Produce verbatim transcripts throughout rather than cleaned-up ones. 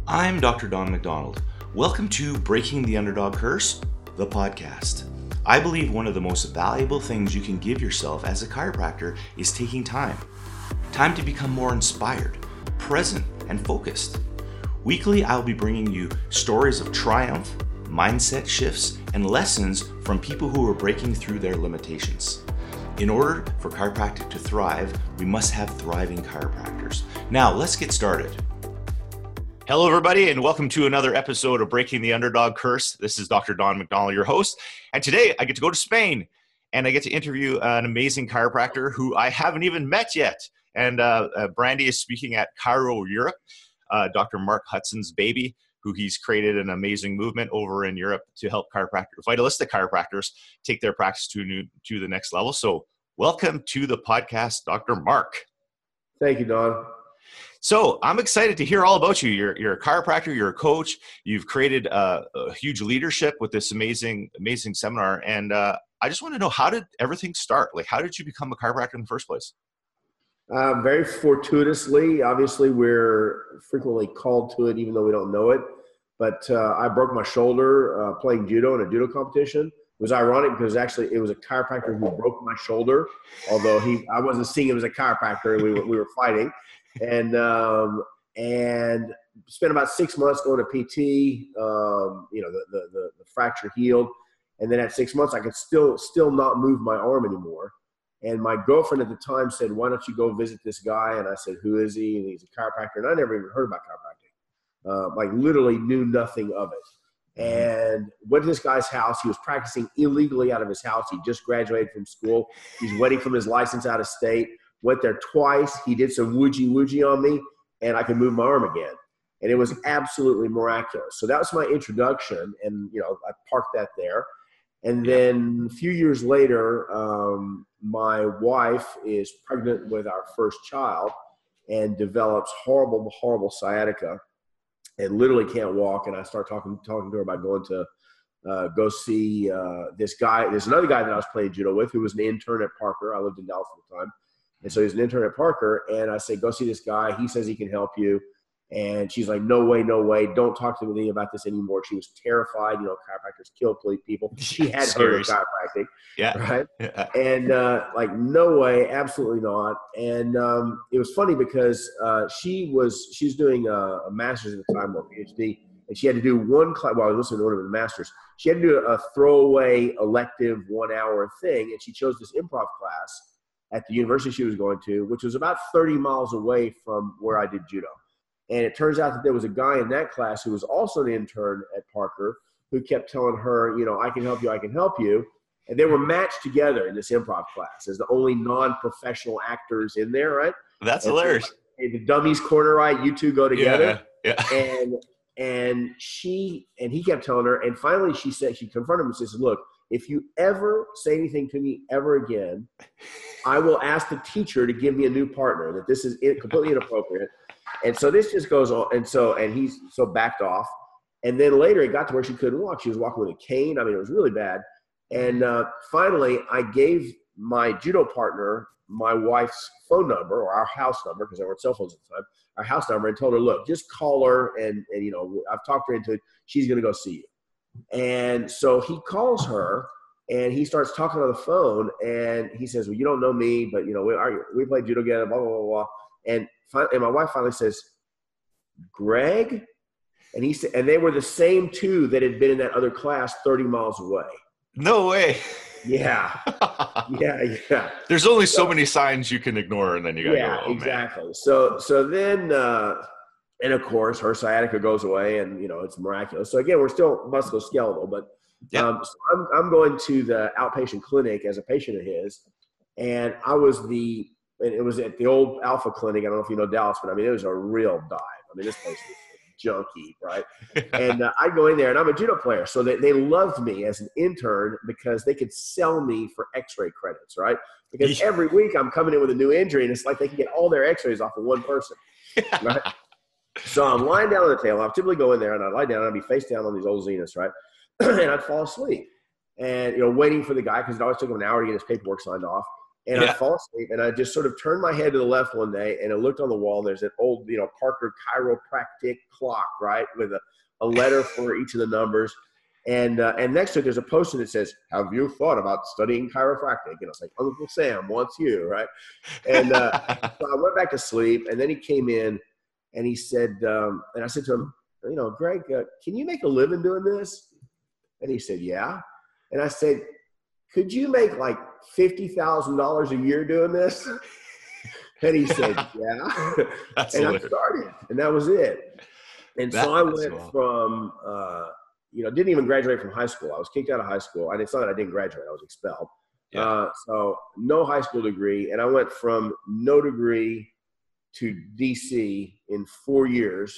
I'm Doctor Don McDonald. Welcome to Breaking the Underdog Curse, the podcast. I believe one of the most valuable things you can give yourself as a chiropractor is taking time. Time to become more inspired, present, and focused. Weekly, I'll be bringing you stories of triumph, mindset shifts, and lessons from people who are breaking through their limitations. In order for chiropractic to thrive, we must have thriving chiropractors. Now, let's get started. Hello, everybody, and welcome to another episode of Breaking the Underdog Curse. This is Doctor Don McDonald, your host. And today I get to go to Spain and I get to interview an amazing chiropractor who I haven't even met yet. And uh, uh, Brandy is speaking at Chiro Europe, uh, Doctor Mark Hudson's baby, who he's created an amazing movement over in Europe to help chiropractors, vitalistic chiropractors, take their practice to new, to the next level. So welcome to the podcast, Doctor Mark. Thank you, Don. So I'm excited to hear all about you. You're, you're a chiropractor, you're a coach, you've created a, a huge leadership with this amazing, amazing seminar. And uh, I just want to know, how did everything start? Like, how did you become a chiropractor in the first place? Uh, very fortuitously. Obviously, we're frequently called to it, even though we don't know it. But uh, I broke my shoulder uh, playing judo in a judo competition. It was ironic because actually it was a chiropractor who broke my shoulder, although he I wasn't seeing him as a chiropractor. We were, we were fighting. And um, and spent about six months going to P T. Um, you know, the, the the the fracture healed, and then at six months, I could still still not move my arm anymore. And my girlfriend at the time said, "Why don't you go visit this guy?" And I said, "Who is he?" And he's a chiropractor, and I never even heard about chiropractic. Uh, like literally knew nothing of it. And went to this guy's house. He was practicing illegally out of his house. He just graduated from school. He's waiting for his license out of state. Went there twice. He did some woojie woojie on me, and I could move my arm again. And it was absolutely miraculous. So that was my introduction, and you know, I parked that there. And then a few years later, um, my wife is pregnant with our first child and develops horrible, horrible sciatica, and literally can't walk. And I start talking talking to her about going to uh, go see uh, this guy. There's another guy that I was playing judo with who was an intern at Parker. I lived in Dallas at the time. And so he's an intern at Parker, and I say, go see this guy. He says he can help you. And she's like, no way, no way. Don't talk to me about this anymore. She was terrified. You know, chiropractors kill people. She had heard of chiropractic. Yeah. Right? Yeah. And uh, like, no way, absolutely not. And um, it was funny because uh, she was she's doing a, a master's at the time, or PhD, and she had to do one class. Well, I was listening to one of the masters. She had to do a throwaway elective one-hour thing, and she chose this improv class at the university she was going to, which was about thirty miles away from where I did judo. And it turns out that there was a guy in that class who was also an intern at Parker who kept telling her, you know, I can help you, I can help you. And they were matched together in this improv class as the only non-professional actors in there, right? That's and hilarious. So, hey, the dummies corner, right? You two go together. Yeah, yeah. And and she and he kept telling her, and finally she said, she confronted him and says, look, if you ever say anything to me ever again, I will ask the teacher to give me a new partner, that this is completely inappropriate. And so this just goes on. And so, and he's so backed off. And then later it got to where she couldn't walk. She was walking with a cane. I mean, it was really bad. And uh, finally I gave my judo partner my wife's phone number, or our house number, because there weren't cell phones at the time, our house number, and told her, look, just call her. And, and you know, I've talked her into it. She's going to go see you. And so he calls her. And he starts talking on the phone, and he says, well, you don't know me, but, you know, we, are, we play judo together, blah, blah, blah, blah. And, finally, and my wife finally says, Greg? And he said, and they were the same two that had been in that other class thirty miles away. No way. Yeah. yeah, yeah. There's only so, so many signs you can ignore, and then you got to yeah, go, oh, exactly. Man. So, so then, uh, and of course, her sciatica goes away, and, you know, it's miraculous. So, again, we're still musculoskeletal, but Yeah. Um, so I'm, I'm going to the outpatient clinic as a patient of his, and I was the, and it was at the old Alpha Clinic. I don't know if you know Dallas, but I mean, it was a real dive. I mean, this place was junky, right? And uh, I go in there, and I'm a judo player, so they, they loved me as an intern because they could sell me for X-ray credits, right? Because every week I'm coming in with a new injury, and it's like they can get all their X-rays off of one person, right? So I'm lying down on the table. I typically go in there, and I lie down, and I'd be face down on these old Zeniths, right? And I'd fall asleep, and, you know, waiting for the guy, because it always took him an hour to get his paperwork signed off. And Yeah. I fall asleep, and I just sort of turned my head to the left one day, and I looked on the wall, and there's an old, you know, Parker chiropractic clock, right, with a, a letter for each of the numbers. And uh, and next to it, there's a poster that says, have you thought about studying chiropractic? And it's like, Uncle Sam wants you, right? And uh, so I went back to sleep, and then he came in, and he said, um, and I said to him, you know, Greg, uh, can you make a living doing this? And he said, yeah. And I said, could you make like fifty thousand dollars a year doing this? And he said, yeah. That's and hilarious. I started, and that was it. And That- so I that's went wild. from, uh, you know, didn't even graduate from high school. I was kicked out of high school. And it's not that I didn't graduate. I was expelled. Yeah. Uh, so no high school degree. And I went from no degree to D C in four years,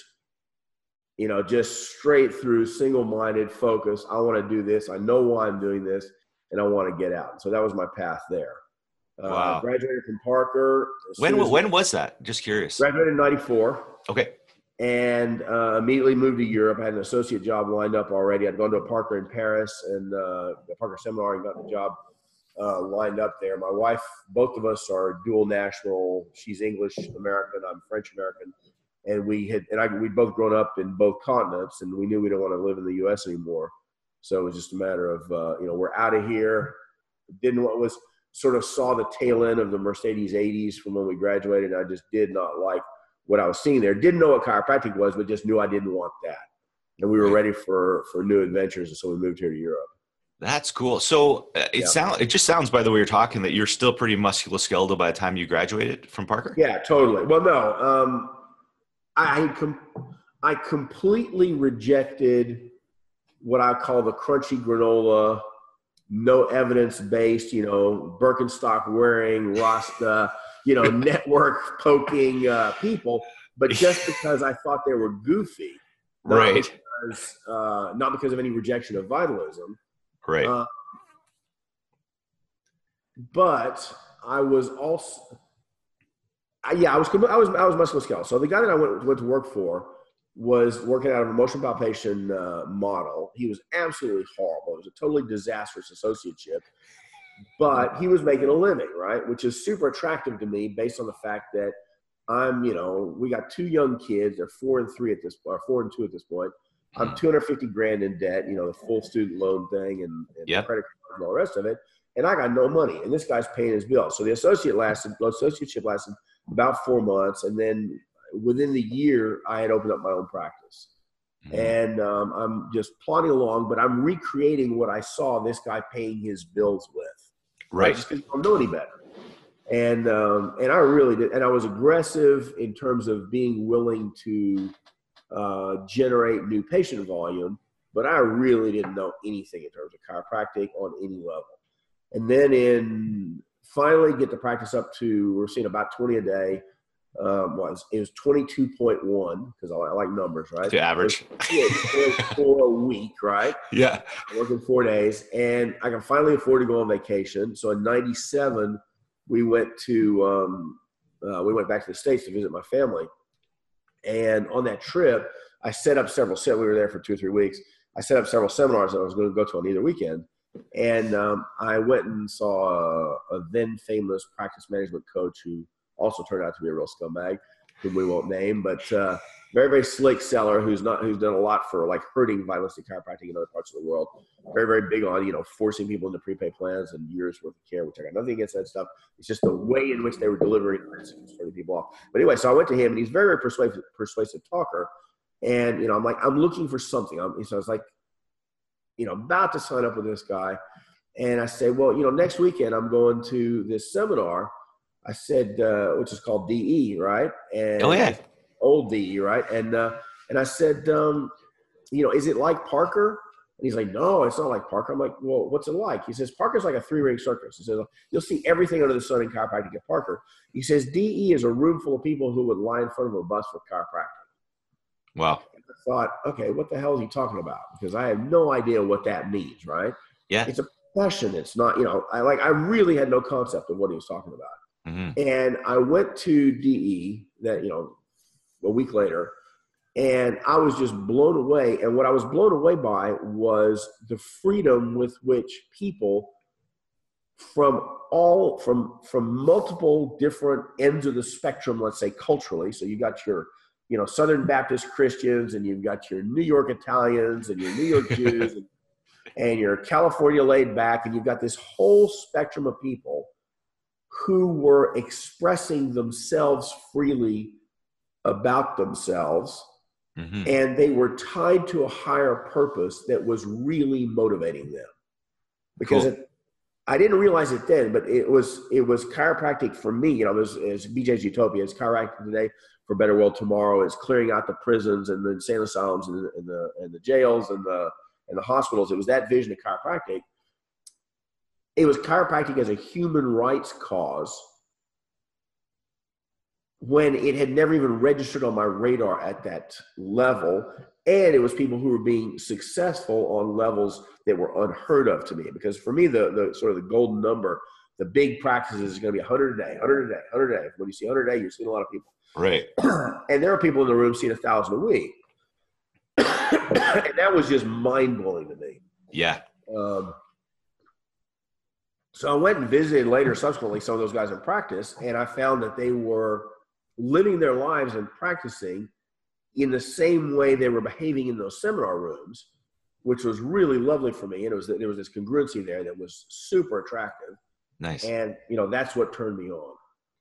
you know, just straight through single-minded focus. I want to do this. I know why I'm doing this, and I want to get out. So that was my path there. Uh, Wow. Graduated from Parker. as When soon as- when was that? Just curious. Graduated in ninety-four. Okay. And uh, immediately moved to Europe. I had an associate job lined up already. I'd gone to a Parker in Paris and uh, the Parker seminar and got the job uh, lined up there. My wife, both of us are dual national. She's English American. I'm French American. And we had, and I, we'd both grown up in both continents, and we knew we didn't want to live in the U S anymore. So it was just a matter of, uh, you know, we're out of here. Didn't what was sort of saw the tail end of the Mercedes eighties from when we graduated. I just did not like what I was seeing there. Didn't know what chiropractic was, but just knew I didn't want that. And we were Right. ready for, for new adventures. And so we moved here to Europe. That's cool. So uh, it Yeah. sound it just sounds by the way you're talking that you're still pretty musculoskeletal by the time you graduated from Parker. Yeah, totally. Well, no, um, I, com- I completely rejected what I call the crunchy granola, no evidence-based, you know, Birkenstock wearing, Rasta, you know, network poking uh, people, but just because I thought they were goofy, not Right. Because, uh, not because of any rejection of vitalism. Right. Uh, but I was also, I, yeah, I was, I was, I was musculoskeletal. So the guy that I went, went to work for was working out of a motion palpation uh, model. He was absolutely horrible. It was a totally disastrous associateship, but he was making a living, right? Which is super attractive to me based on the fact that I'm, you know, we got two young kids. They're four and three at this point, or four and two at this point. I'm two hundred fifty grand in debt, you know, the full student loan thing and, and Yep. credit card and all the rest of it. And I got no money, and this guy's paying his bill. So the associate lasted, associateship lasted about four months. And then within the year, I had opened up my own practice. Mhm. And um, I'm just plodding along, but I'm recreating what I saw this guy paying his bills with. Right. Just because I don't know any better. And, um, and I really did. And I was aggressive in terms of being willing to uh, generate new patient volume, but I really didn't know anything in terms of chiropractic on any level. And then in finally get the practice up to, we're seeing about twenty a day. Um, was it was twenty-two point one because I, I like numbers, right? The average. Yeah, for a week, right? Yeah. Working four days, and I can finally afford to go on vacation. So in ninety-seven, we went to um, uh, we went back to the States to visit my family. And on that trip, I set up several set. We were there for two or three weeks. I set up several seminars that I was going to go to on either weekend. And um, I went and saw a, a then famous practice management coach who also turned out to be a real scumbag, whom we won't name, but uh, very, very slick seller who's not who's done a lot for like hurting vitalistic chiropractic in other parts of the world. Very, very big on, you know, forcing people into prepaid plans and years worth of care, which I got nothing against that stuff. It's just the way in which they were delivering messages, turning people off. But anyway, so I went to him, and he's very, very persuasive, persuasive talker. And, you know, I'm like, I'm looking for something. I'm, so I was like, you know, about to sign up with this guy. And I say, well, you know, next weekend I'm going to this seminar. I said, uh, which is called D E, right? And Oh yeah. Old D E, right? And uh, and I said, um, you know, is it like Parker? And he's like, no, it's not like Parker. I'm like, well, what's it like? He says, Parker's like a three-ring circus. He says, you'll see everything under the sun in chiropractic at Parker. He says, D E is a room full of people who would lie in front of a bus for chiropractic. Wow. I thought, okay, what the hell is he talking about? Because I have no idea what that means, right? Yeah. It's a profession. It's not, you know, I like, I really had no concept of what he was talking about. Mhm. And I went to D E that, you know, a week later, and I was just blown away. And what I was blown away by was the freedom with which people from all from from multiple different ends of the spectrum, let's say culturally. So you got your, you know, Southern Baptist Christians, and you've got your New York Italians, and your New York Jews, and, and your California laid back, and you've got this whole spectrum of people who were expressing themselves freely about themselves, mm-hmm. and they were tied to a higher purpose that was really motivating them. Because cool. it, I didn't realize it then, but it was it was chiropractic for me. You know, it was, it was B J's Utopia. It's chiropractic today for a better world tomorrow. It's clearing out the prisons and the insane asylums and the and the, and the jails and the and the hospitals. It was that vision of chiropractic. It was chiropractic as a human rights cause when it had never even registered on my radar at that level. And it was people who were being successful on levels that were unheard of to me. Because for me, the, the sort of the golden number, the big practices is going to be one hundred a day, one hundred a day, one hundred a day. When you see one hundred a day, you're seeing a lot of people. Right. And there are people in the room seeing one thousand a week. And that was just mind-blowing to me. Yeah. Um, so I went and visited later, subsequently, some of those guys in practice, and I found that they were living their lives and practicing in the same way they were behaving in those seminar rooms, which was really lovely for me. And it was, there was this congruency there that was super attractive. Nice. And, you know, that's what turned me on.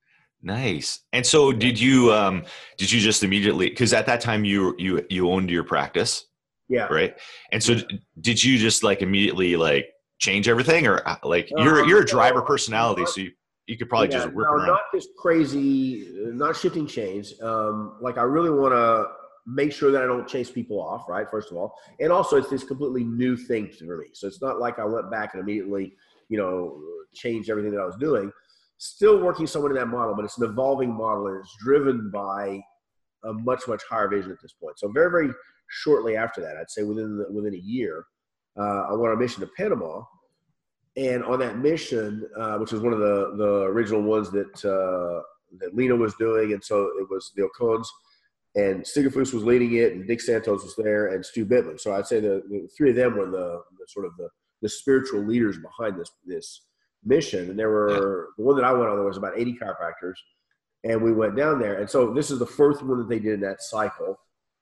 Nice. And so did you, um, did you just immediately, cause at that time you, you, you owned your practice. Yeah. Right. And so did you just like immediately like change everything, or like you're, um, you're a driver personality. So you, you could probably yeah, just work no, around. Not this crazy, not shifting chains. Um, like I really want to make sure that I don't chase people off, right? First of all. And also it's this completely new thing for me. So it's not like I went back and immediately, you know, changed everything that I was doing. Still working somewhat in that model, but it's an evolving model, and it's driven by a much, much higher vision at this point. So very, very shortly after that, I'd say within the, within a year, uh, I went on a mission to Panama. And on that mission, uh, which was one of the, the original ones that uh, that Lena was doing, and so it was the Ocons, and Stigafus was leading it, and Dick Santos was there, and Stu Bittman. So I'd say the, the three of them were the, the sort of the, the spiritual leaders behind this this mission. And there were, the one that I went on, there was about eighty chiropractors, and we went down there. And so this is the first one that they did in that cycle,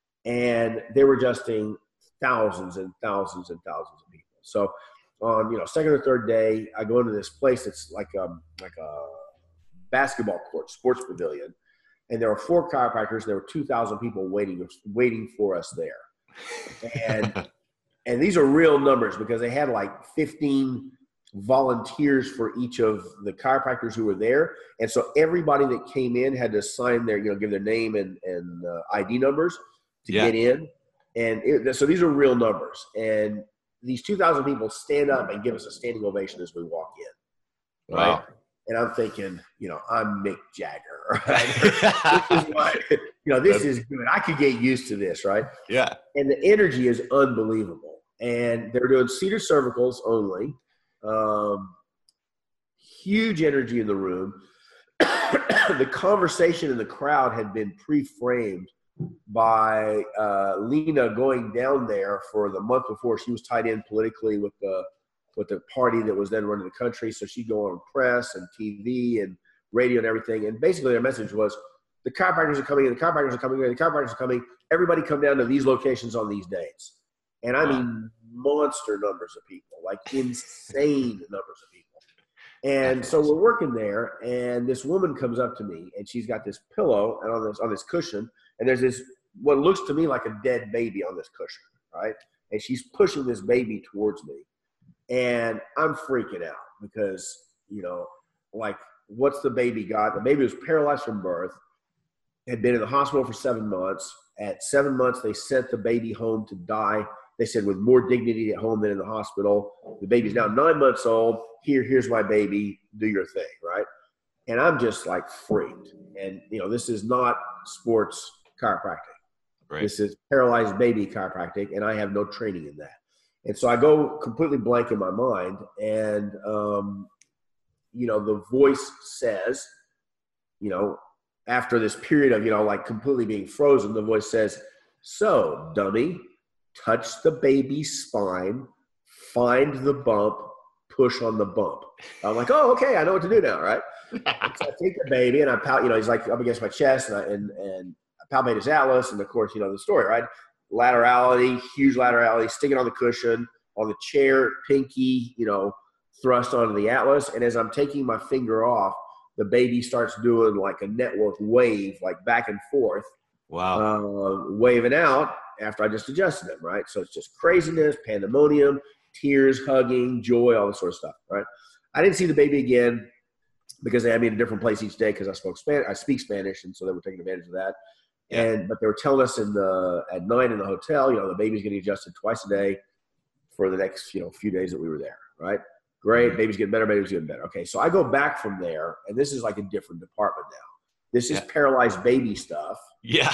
and they were adjusting thousands and thousands and thousands of people. So on, you know, second or third day, I go into this place that's like um like a basketball court, sports pavilion, and there were four chiropractors. There were two thousand people waiting waiting for us there, and and these are real numbers because they had like fifteen volunteers for each of the chiropractors who were there, and so everybody that came in had to sign their, you know, give their name and and uh, I D numbers to yeah. get in, and it, so these are real numbers. And these two thousand people stand up and give us a standing ovation as we walk in. Right? Wow. And I'm thinking, you know, I'm Mick Jagger. Right? This is what, you know, this is good. I could get used to this, right? Yeah. And the energy is unbelievable. And they're doing cedar cervicals only. Um, huge energy in the room. The conversation in the crowd had been pre-framed by uh, Lena going down there for the month before. She was tied in politically with the with the party that was then running the country. So she'd go on press and T V and radio and everything. And basically their message was, the chiropractors are coming in, the chiropractors are coming in, the chiropractors are coming. Everybody come down to these locations on these days. And I mean monster numbers of people, like insane numbers of people. And so we're working there, and this woman comes up to me, and she's got this pillow and on this on this cushion, and there's this what looks to me like a dead baby on this cushion, right? And she's pushing this baby towards me, and I'm freaking out because, you know, like, what's the baby got? The baby was paralyzed from birth, had been in the hospital for seven months. At seven months, they sent the baby home to die. They said, with more dignity at home than in the hospital. The baby's now nine months old. Here, here's my baby. Do your thing, right? And I'm just like freaked. And, you know, this is not sports chiropractic. Right. This is paralyzed baby chiropractic, and I have no training in that. And so I go completely blank in my mind. And, um, you know, the voice says, you know, after this period of, you know, like completely being frozen, the voice says, "So, dummy, touch the baby's spine, find the bump, push on the bump. I'm like, oh, okay, I know what to do now, right? And so I take the baby and I pal, you know, he's like up against my chest, and I, and, and I palpate his atlas, and of course, you know the story, right? Laterality, huge laterality, sticking on the cushion, on the chair, pinky, you know, thrust onto the atlas. And as I'm taking my finger off, the baby starts doing like a network wave, like back and forth. Wow. Uh, waving out after I just adjusted him, right? So it's just craziness, pandemonium, tears, hugging, joy, all this sort of stuff, right? I didn't see the baby again because they had me in a different place each day because I spoke Spanish. I speak Spanish, and so they were taking advantage of that. Yeah. And but they were telling us in the at night in the hotel, you know, the baby's getting adjusted twice a day for the next, you know, few days that we were there, right? Great, baby's getting better, baby's getting better. Okay, so I go back from there, and this is like a different department now. This is yeah. paralyzed baby stuff. Yeah.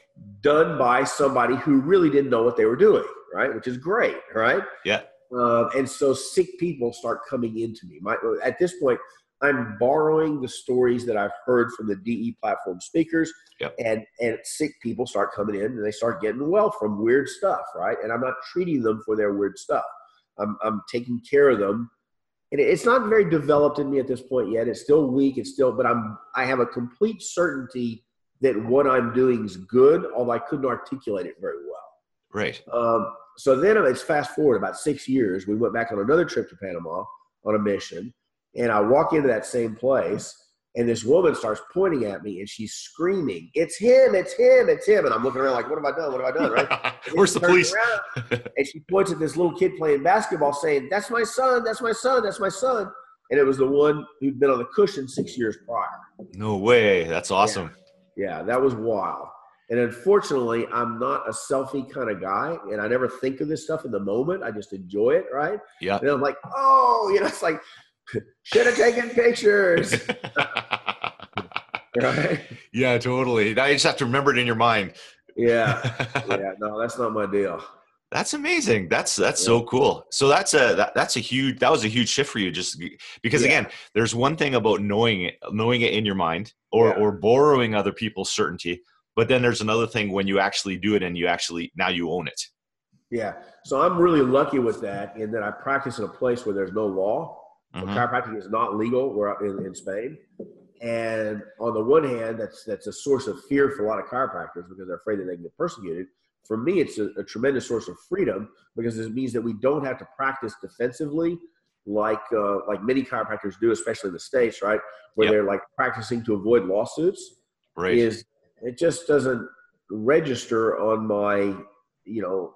Done by somebody who really didn't know what they were doing, right? Which is great, right? Yeah. Uh, and so sick people start coming into me. My, at this point, I'm borrowing the stories that I've heard from the D E platform speakers, yep. and, and sick people start coming in, and they start getting well from weird stuff, right? And I'm not treating them for their weird stuff. I'm, I'm taking care of them. And it's not very developed in me at this point yet. It's still weak. It's still, but I'm, I have a complete certainty that what I'm doing is good, although I couldn't articulate it very well. Right. Um, so then it's fast forward about six years. We went back on another trip to Panama on a mission, and I walk into that same place, and this woman starts pointing at me, and she's screaming, "It's him! It's him! It's him!" And I'm looking around like, "What have I done? What have I done?" Right? Where's the police? And she points at this little kid playing basketball, saying, "That's my son! That's my son! That's my son!" And it was the one who'd been on the cushion six years prior. No way! That's awesome. Yeah, yeah, that was wild. And unfortunately, I'm not a selfie kind of guy, and I never think of this stuff in the moment. I just enjoy it, right? Yeah. And I'm like, oh, you know, it's like, should have taken pictures. Right? Yeah, totally. Now you just have to remember it in your mind. Yeah. Yeah. No, that's not my deal. That's amazing. That's that's yeah. so cool. So that's a that, that's a huge that was a huge shift for you, just because yeah. again, there's one thing about knowing it, knowing it in your mind, or yeah. or borrowing other people's certainty, but then there's another thing when you actually do it and you actually now you own it. Yeah. So I'm really lucky with that in that I practice in a place where there's no law. Mm-hmm. Chiropractic is not legal. We're up in, in Spain. And on the one hand, that's that's a source of fear for a lot of chiropractors because they're afraid that they can get persecuted. For me, it's a, a tremendous source of freedom because it means that we don't have to practice defensively like uh, like many chiropractors do, especially in the States, right? Where yep. they're like practicing to avoid lawsuits. Right. Is it just doesn't register on my, you know,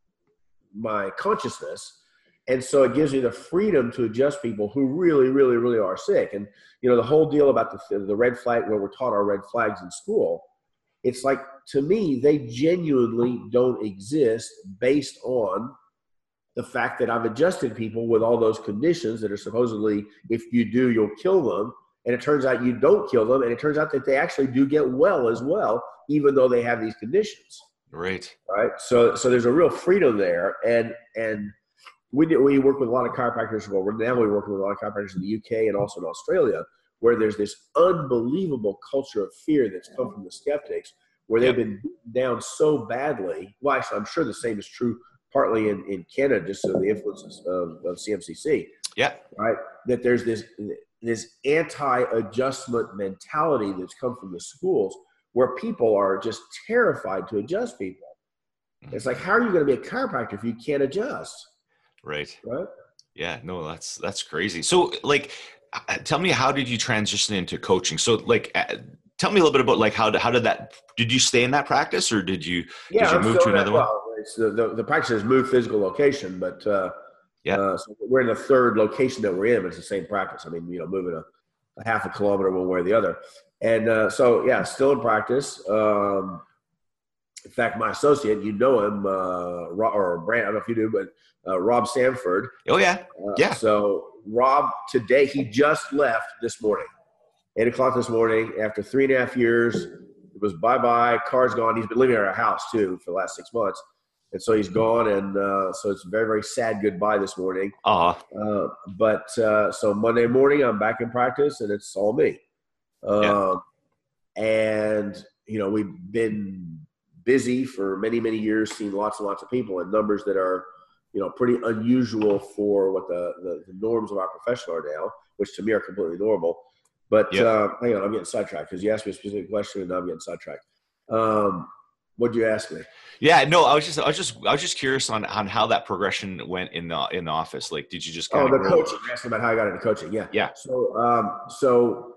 my consciousness. And so it gives me the freedom to adjust people who really, really, really are sick. And, you know, the whole deal about the, the red flag, where we're taught our red flags in school, it's like, to me, they genuinely don't exist based on the fact that I've adjusted people with all those conditions that are supposedly, if you do, you'll kill them. And it turns out you don't kill them. And it turns out that they actually do get well as well, even though they have these conditions. Right. Right. So, so there's a real freedom there. And, and, We do, we work with a lot of chiropractors. Well, we're now we're working with a lot of chiropractors in the U K and also in Australia, where there's this unbelievable culture of fear that's come from the skeptics, where they've been beaten down so badly. Well, actually, I'm sure the same is true partly in, in Canada, just so the influences of, of C M C C. Yeah. Right. That there's this this anti-adjustment mentality that's come from the schools, where people are just terrified to adjust people. It's like, how are you going to be a chiropractor if you can't adjust? Right. Right. Yeah, no, that's, that's crazy. So like, tell me, how did you transition into coaching? So like, tell me a little bit about like, how did, how did that, did you stay in that practice or did you, yeah, did you I'm move to another well, one? It's the, the, the practice has moved physical location, but uh, yeah, uh, so we're in the third location that we're in, but it's the same practice. I mean, you know, moving a, a half a kilometer one way or the other. And uh, so, yeah, still in practice. Um, In fact, my associate, you know him, uh, or Brand, I don't know if you do, but uh, Rob Sanford. Oh, yeah. Uh, yeah. So Rob, today, he just left this morning, eight o'clock this morning, after three and a half years. It was bye-bye, car's gone. He's been living at our house, too, for the last six months. And so he's gone, and uh, so it's a very, very sad goodbye this morning. Uh-huh. Uh, but uh, so Monday morning, I'm back in practice, and it's all me. Uh, yeah. And, you know, we've been busy for many, many years, seen lots and lots of people and numbers that are you know, pretty unusual for what the, the, the norms of our profession are now, which to me are completely normal. But yep. uh, hang on, I'm getting sidetracked because you asked me a specific question and now I'm getting sidetracked. Um, what'd you ask me? Yeah, no, I was just, I was just, I was just curious on, on how that progression went in the, in the office. Like, did you just kind oh, of the go? coaching? You're asking about how I got into coaching. Yeah. Yeah. So, um, so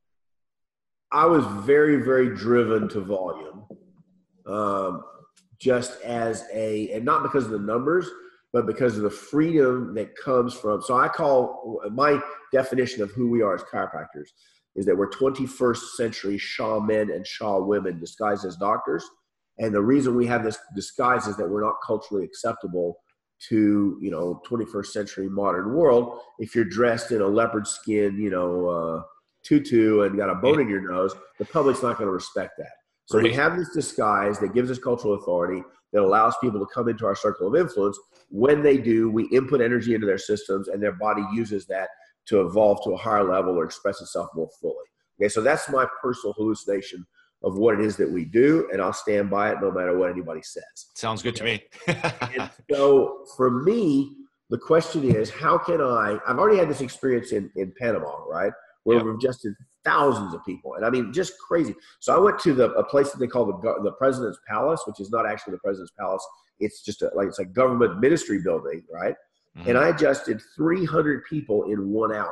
I was very, very driven to volume, um, just as a, and not because of the numbers, but because of the freedom that comes from. So I call, my definition of who we are as chiropractors is that we're twenty-first century Shaw men and Shaw women disguised as doctors. And the reason we have this disguise is that we're not culturally acceptable to, you know, twenty-first century modern world. If you're dressed in a leopard skin, you know, uh, tutu and got a bone in your nose, the public's not going to respect that. So Right. we have this disguise that gives us cultural authority that allows people to come into our circle of influence. When they do, we input energy into their systems and their body uses that to evolve to a higher level or express itself more fully. Okay, so that's my personal hallucination of what it is that we do, and I'll stand by it no matter what anybody says. Sounds good okay? to me. And so for me, the question is, how can I, I've already had this experience in, in Panama, right? Where yep. we've adjusted thousands of people. And I mean, just crazy. So I went to the a place that they call the, the President's Palace, which is not actually the President's Palace. It's just a, like, it's a government ministry building, right? Mm-hmm. And I adjusted three hundred people in one hour.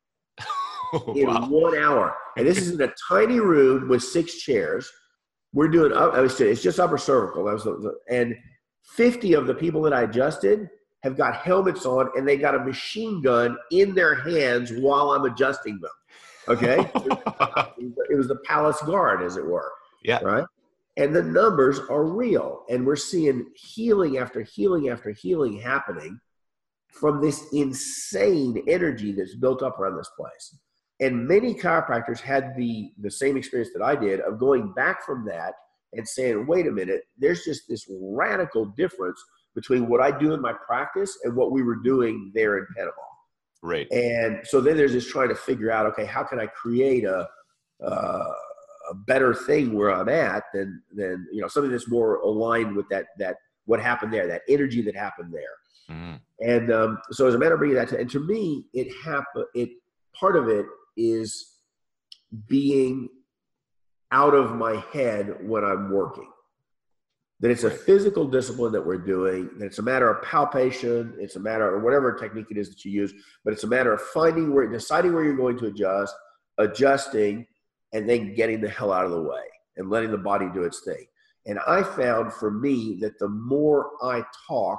Oh, in wow. one hour. And this is in a tiny room with six chairs. We're doing, it's just upper cervical. That was the, and fifty of the people that I adjusted have got helmets on and they got a machine gun in their hands while I'm adjusting them. Okay. It was the palace guard, as it were. Yeah. Right. And the numbers are real. And we're seeing healing after healing after healing happening from this insane energy that's built up around this place. And many chiropractors had the, the same experience that I did of going back from that and saying, wait a minute, there's just this radical difference between what I do in my practice and what we were doing there in Panama. Right. And so then there's this trying to figure out, okay, how can I create a, uh, a better thing where I'm at than, than, you know, something that's more aligned with that, that what happened there, that energy that happened there. Mm. And um, so as a matter of bringing that to, and to me, it happened, it, part of it is being out of my head when I'm working. That it's a physical discipline that we're doing, that it's a matter of palpation, it's a matter of whatever technique it is that you use, but it's a matter of finding where, deciding where you're going to adjust, adjusting, and then getting the hell out of the way and letting the body do its thing. And I found for me that the more I talk,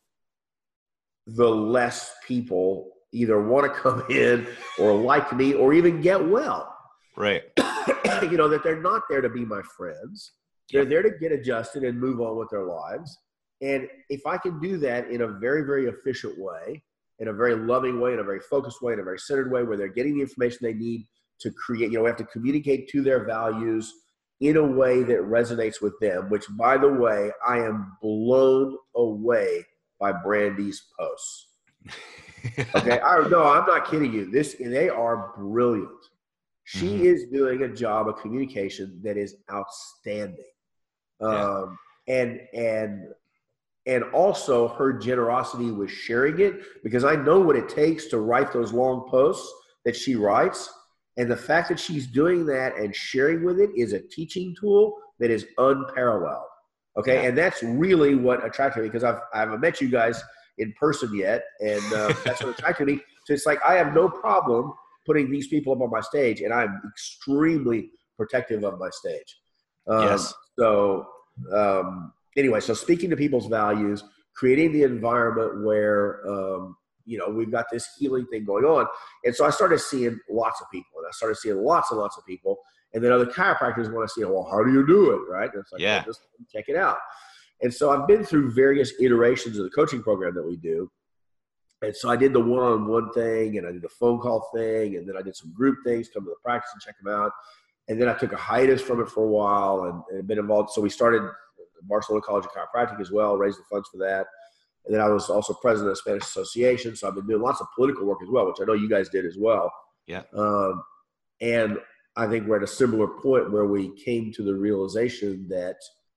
the less people either want to come in or like me or even get well. Right. You know, that they're not there to be my friends. They're there to get adjusted and move on with their lives. And if I can do that in a very, very efficient way, in a very loving way, in a very focused way, in a very centered way, where they're getting the information they need to create, you know, we have to communicate to their values in a way that resonates with them, which, by the way, I am blown away by Brandy's posts. Okay. I, no, I'm not kidding you. This, they are brilliant. She mm-hmm. is doing a job of communication that is outstanding. Um, yeah. and, and, and also her generosity with sharing it, because I know what it takes to write those long posts that she writes. And the fact that she's doing that and sharing with it is a teaching tool that is unparalleled. Okay. Yeah. And that's really what attracted me, because I've, I haven't met you guys in person yet. And uh, that's what attracted me. So it's like, I have no problem putting these people up on my stage, and I'm extremely protective of my stage. Um, yes. So um, anyway, so speaking to people's values, creating the environment where, um, you know, we've got this healing thing going on. And so I started seeing lots of people, and I started seeing lots and lots of people. And then other chiropractors want to see, well, how do you do it? Right. And it's like, yeah, well, just check it out. And so I've been through various iterations of the coaching program that we do. And so I did the one-on-one thing, and I did the phone call thing, and then I did some group things, come to the practice and check them out. And then I took a hiatus from it for a while and, and been involved. So we started Barcelona College of Chiropractic as well, raised the funds for that. And then I was also president of the Spanish Association. So I've been doing lots of political work as well, which I know you guys did as well. Yeah. Um, and I think we're at a similar point where we came to the realization that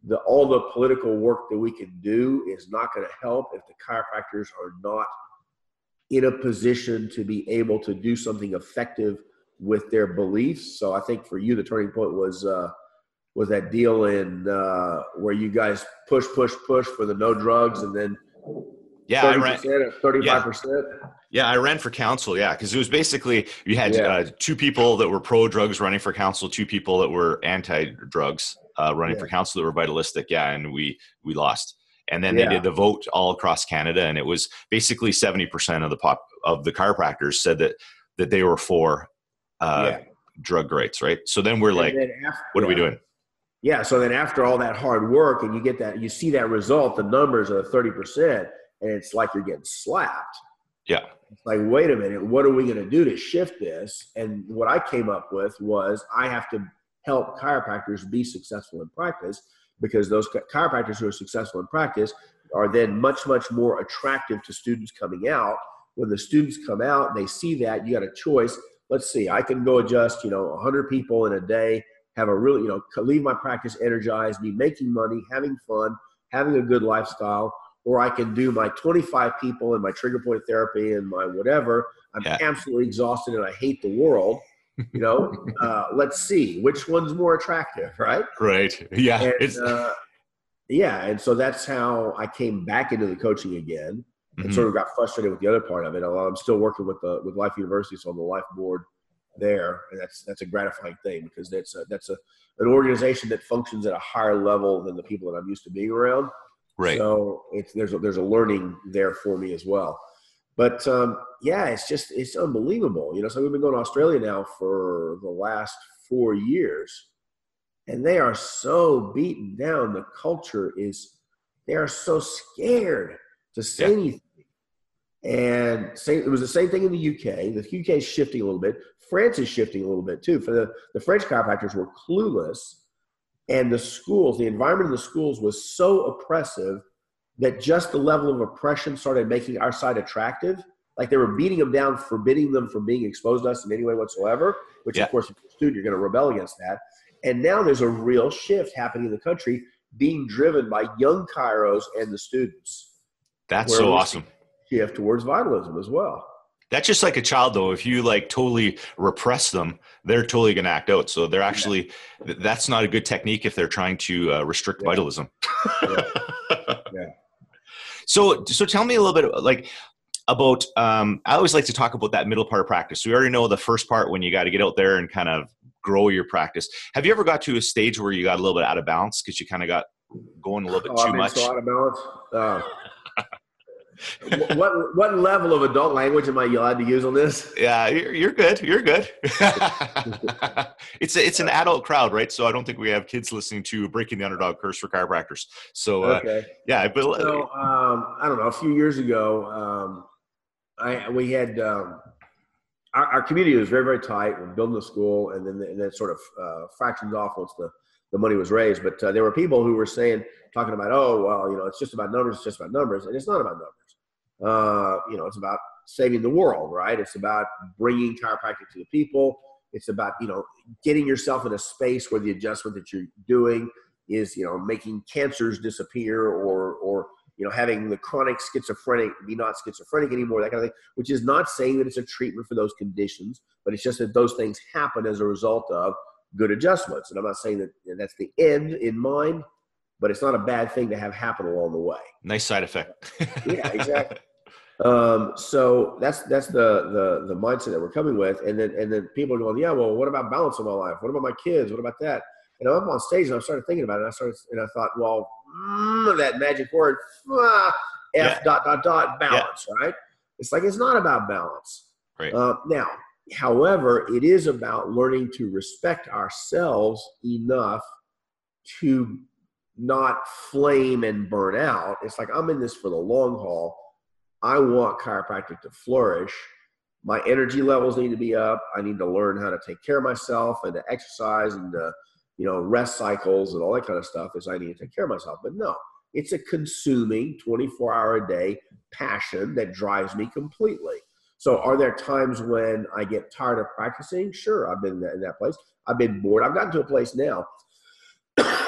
the all the political work that we can do is not going to help if the chiropractors are not in a position to be able to do something effective with their beliefs. So I think for you, the turning point was uh, was that deal in uh, where you guys push, push, push for the no drugs, and then yeah, thirty percent or thirty-five percent. Yeah. yeah, I ran for council. Yeah, because it was basically you had Yeah. uh, two people that were pro drugs running for council, two people that were anti drugs uh, running Yeah. for council that were vitalistic. Yeah, and we we lost. And then Yeah. they did the vote all across Canada, and it was basically seventy percent of the pop of the chiropractors said that that they were for uh, Yeah. drug rights, right? So then we're And like, then after, what yeah. are we doing? Yeah. So then after all that hard work and you get that, you see that result, the numbers are thirty percent, and it's like you're getting slapped. Yeah. It's like, wait a minute, what are we going to do to shift this? And what I came up with was I have to help chiropractors be successful in practice, because those chiropractors who are successful in practice are then much, much more attractive to students coming out. When the students come out, they see that, you got a choice. Let's see, I can go adjust, you know, one hundred people in a day, have a really, you know, leave my practice energized, be making money, having fun, having a good lifestyle, or I can do my twenty-five people and my trigger point therapy and my whatever. I'm Yeah. absolutely exhausted and I hate the world. You know, uh, let's see which one's more attractive, right? Right. Yeah. And, It's uh, yeah, and so that's how I came back into the coaching again, and Mhm. sort of got frustrated with the other part of it. Although I'm still working with the with Life University, so on the Life board there, and that's that's a gratifying thing, because that's a, that's a an organization that functions at a higher level than the people that I'm used to being around. right. So it's there's a, there's a learning there for me as well. But um, yeah, it's just it's unbelievable. You know, so we've been going to Australia now for the last four years. And they are so beaten down. The culture is, they are so scared to say Yeah. anything. And say, it was the same thing in the U K. The U K is shifting a little bit. France is shifting a little bit too. For the, the French chiropractors were clueless. And the schools, the environment in the schools was so oppressive that just the level of oppression started making our side attractive. Like they were beating them down, forbidding them from being exposed to us in any way whatsoever, which Yeah. of course, if you're a student, you're going to rebel against that. And now there's a real shift happening in the country being driven by young chiros and the students. That's where so we're awesome. seeing a shift towards vitalism as well. That's just like a child, though. If you like totally repress them, they're totally going to act out. So they're actually, th- that's not a good technique if they're trying to uh, restrict Yeah. vitalism. Yeah. Yeah. So, so tell me a little bit like about, um, I always like to talk about that middle part of practice. We already know the first part when you got to get out there and kind of grow your practice. Have you ever got to a stage where you got a little bit out of balance because you kind of got going a little bit Oh, too I've been much? so out of balance. Uh, Wh- what what level of adult language am I allowed to use on this? Yeah, you're, you're good. You're good. it's a, it's an adult crowd, right? So I don't think we have kids listening to Breaking the Underdog Curse for chiropractors. So uh, Okay. yeah, but So um, I don't know. A few years ago, um, I we had um, our, our community was very very tight. We're building the school, and then and then sort of uh, fractions off once the the money was raised. But uh, there were people who were saying, talking about, oh well, you know, it's just about numbers. It's just about numbers, and it's not about numbers. Uh, you know, it's about saving the world, right? It's about bringing chiropractic to the people. It's about, you know, getting yourself in a space where the adjustment that you're doing is, you know, making cancers disappear, or, or, you know, having the chronic schizophrenic be not schizophrenic anymore, that kind of thing, which is not saying that it's a treatment for those conditions, but it's just that those things happen as a result of good adjustments. And I'm not saying that that's the end in mind, but it's not a bad thing to have happen along the way. nice side effect. Yeah, exactly. Um, so that's that's the the the mindset that we're coming with, and then and then people are going, yeah, well, what about balance in my life? What about my kids? What about that? And I'm up on stage, and I started thinking about it. And I started, and I thought, well, mm, that magic word, ah, F Yeah. dot dot dot balance, right? It's like it's not about balance. Right. Uh, now, however, it is about learning to respect ourselves enough to not flame and burn out. It's like I'm in this for the long haul. I want chiropractic to flourish. My energy levels need to be up. I need to learn how to take care of myself and to exercise and to, you know, rest cycles and all that kind of stuff, as I need to take care of myself. But no, it's a consuming twenty-four hour a day passion that drives me completely. So are there times when I get tired of practicing? Sure, I've been in that, in that place. I've been bored. I've gotten to a place now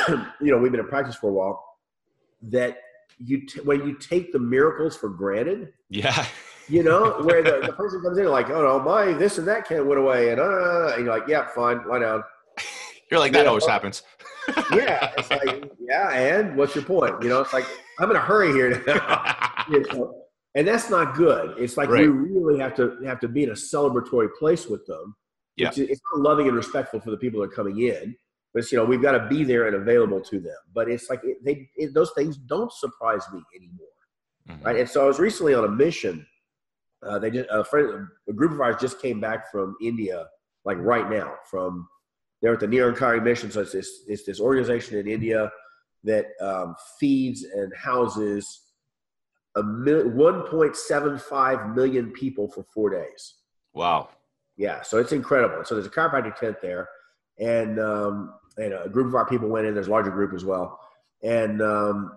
you know, we've been in practice for a while, that you t- when you take the miracles for granted, yeah, you know, where the, the person comes in like, oh no, my this and that can't went away, and, uh, and you're like, yeah, fine, lie down. You're like, You that know, always happens. yeah, it's like, yeah, and what's your point? You know, it's like, I'm in a hurry here now. You know? And that's not good. It's like Right. we really have to have to be in a celebratory place with them, which Yeah. is it's not loving and respectful for the people that are coming in, but it's, you know, we've got to be there and available to them. But it's like it, they it, those things don't surprise me anymore, Mhm. right? And so I was recently on a mission. Uh, they just a friend, a group of ours just came back from India, like right now. From they're at the Nirankari mission, so it's this it's this organization in India that um, feeds and houses a mil- one point seven five million people for four days. Wow. Yeah, so it's incredible. So there's a chiropractic tent there, and um, and a group of our people went in. There's a larger group as well, and um,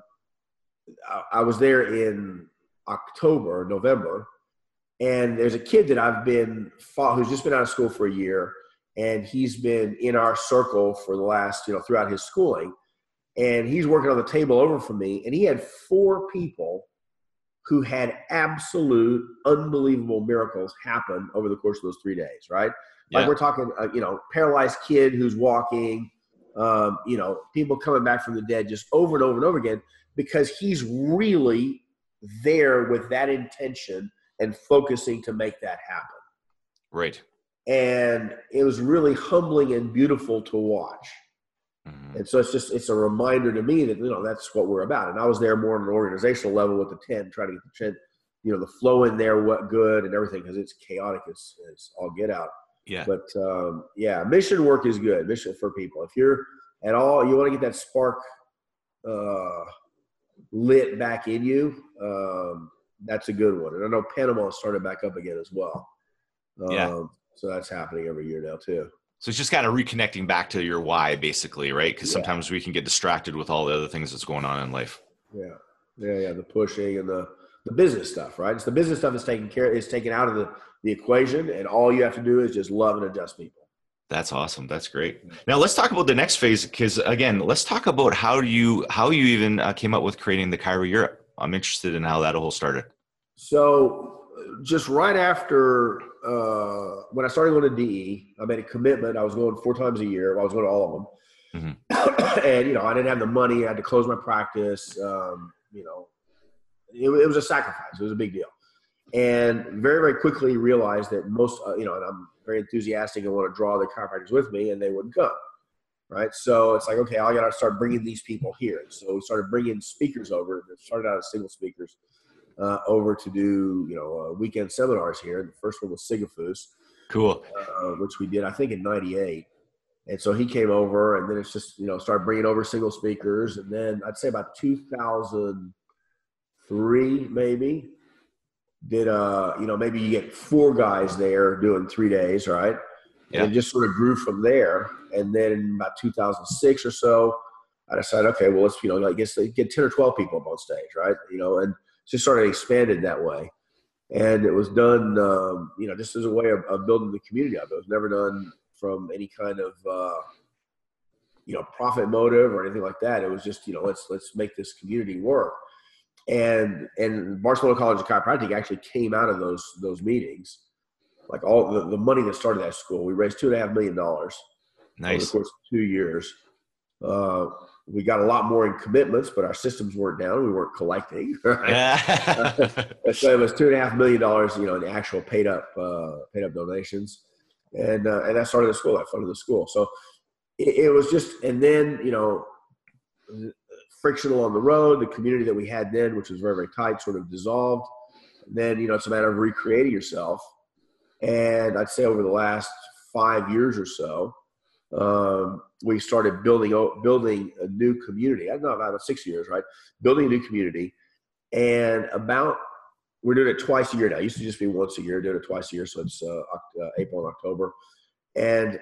I, I was there in October, November, and there's a kid that I've been fought, who's just been out of school for a year, and he's been in our circle for the last, you know, throughout his schooling, and he's working on the table over from me, and he had four people who had absolute unbelievable miracles happen over the course of those three days, right? Yeah. Like we're talking, uh, you know, paralyzed kid who's walking, um, you know, people coming back from the dead just over and over and over again, because he's really there with that intention and focusing to make that happen. Right. And it was really humbling and beautiful to watch. Mm-hmm. And so it's just, it's a reminder to me that, you know, that's what we're about. And I was there more on an organizational level with the tent, trying to get the tent, you know, the flow in there, what good and everything, because it's chaotic as, as all get out. Yeah. But um, yeah, mission work is good. Mission for people. If you're at all, you want to get that spark uh, lit back in you, um, that's a good one. And I know Panama started back up again as well. Um, yeah. So that's happening every year now too. So it's just kind of reconnecting back to your why, basically, right? Because yeah. sometimes we can get distracted with all the other things that's going on in life. Yeah, yeah, yeah. The pushing and the, the business stuff, right? It's the business stuff is taken care is taken out of the, the equation, and all you have to do is just love and adjust people. That's awesome. That's great. Now let's talk about the next phase, because again, let's talk about how you how you even uh, came up with creating the Chiro Europe. I'm interested in how that all started. So just right after uh, when I started going to D E, I made a commitment. I was going four times a year. I was going to all of them. Mm-hmm. And, you know, I didn't have the money. I had to close my practice. Um, you know, it, it was a sacrifice. It was a big deal. And very, very quickly realized that most, uh, you know, and I'm very enthusiastic and want to draw the chiropractors with me, and they wouldn't come. Right. So it's like, okay, I got to start bringing these people here. So we started bringing speakers over. It started out as single speakers. Uh, over to do, you know, uh, weekend seminars here. The first one was Sigafus. Cool. Uh, which we did, I think, in ninety-eight. And so he came over, and then it's just, you know, started bringing over single speakers. And then I'd say about two thousand three, maybe, did, uh, you know, maybe you get four guys there doing three days, right? Yeah. And it just sort of grew from there. And then in about two thousand six or so, I decided, okay, well, let's, you know, I guess get ten or twelve people up on stage, right? You know, and just sort of expanded that way. And it was done, um, you know, just as a way of, of building the community up. It was never done from any kind of, uh, you know, profit motive or anything like that. It was just, you know, let's, let's make this community work. And, and Barcelona College of Chiropractic actually came out of those, those meetings. Like all the, the money that started that school, we raised two and a half million dollars. Nice. Over the course of two years. Uh, we got a lot more in commitments, but our systems weren't down. We weren't collecting. Right? Yeah. uh, so it was two and a half million dollars, you know, in actual paid up, uh, paid up donations, and uh, and that started the school. I funded the school. So it, it was just, and then you know, frictional on the road. The community that we had then, which was very very tight, sort of dissolved. And then you know, it's a matter of recreating yourself. And I'd say over the last five years or so. Um, we started building building a new community. I don't know, about six years, right? Building a new community, and about we're doing it twice a year now. It used to just be once a year, doing it twice a year. So it's uh, uh, April and October. And